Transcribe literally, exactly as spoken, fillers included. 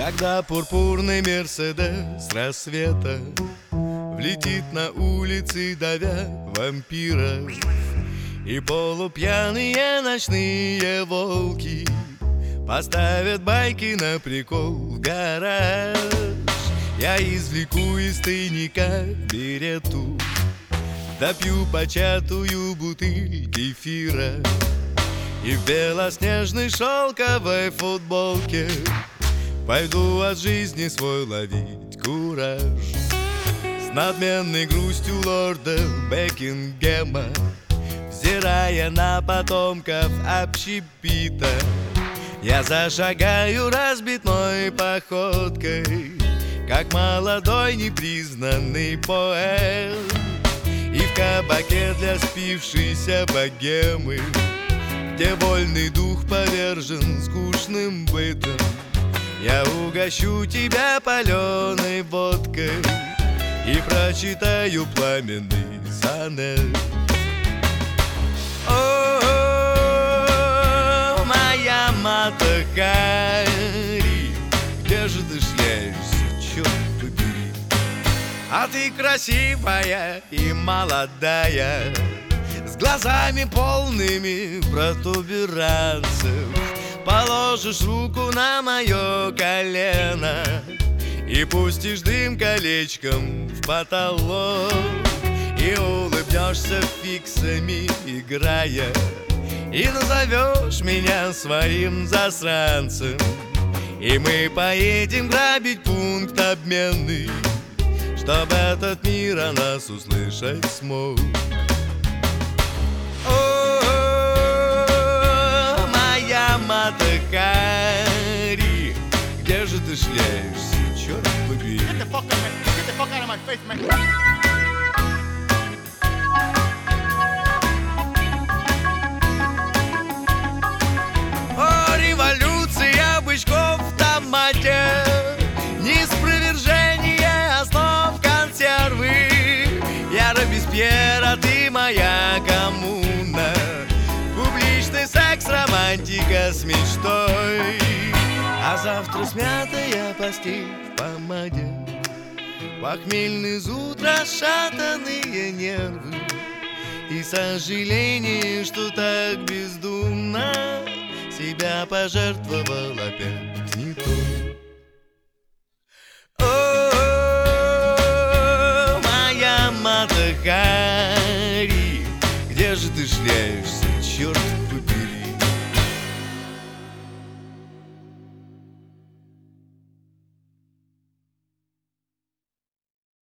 Когда пурпурный Мерседес с рассвета влетит на улицы, давя вампиров, и полупьяные ночные волки поставят байки на прикол в гараж, я извлеку из тайника берету, допью початую бутыль кефира и в белоснежной шелковой футболке пойду от жизни свой ловить кураж. С надменной грустью лорда Бекингема, взирая на потомков общепита, я зашагаю разбитной походкой, как молодой непризнанный поэт. И в кабаке для спившейся богемы, где вольный дух повержен скучным бытом, я угощу тебя паленой водкой и прочитаю пламенный сонет. О, моя Мата Хари, где же ты шляешься, черт побери? А ты красивая и молодая, с глазами полными протуберанцев, положишь руку на мое колено и пустишь дым колечком в потолок, и улыбнешься фиксами играя, и назовешь меня своим засранцем, и мы поедем грабить пункт обменный, чтобы этот мир о нас услышать смог. Мата Хари, где же ты шляешься, черт побери? Get the fuck out of my, get the fuck out of my face, man. О, революция бычков в томате, неспровержение основ консервы. Я Робеспьер, а ты моя коммуна, публичный секс, романтика с мечтой, а завтра смятая постель в помаде, похмельный зуд, расшатанные нервы и сожаление, что так бездумно себя пожертвовал опять не той. О, моя Мата Хари, где же ты шляешься, черт побери?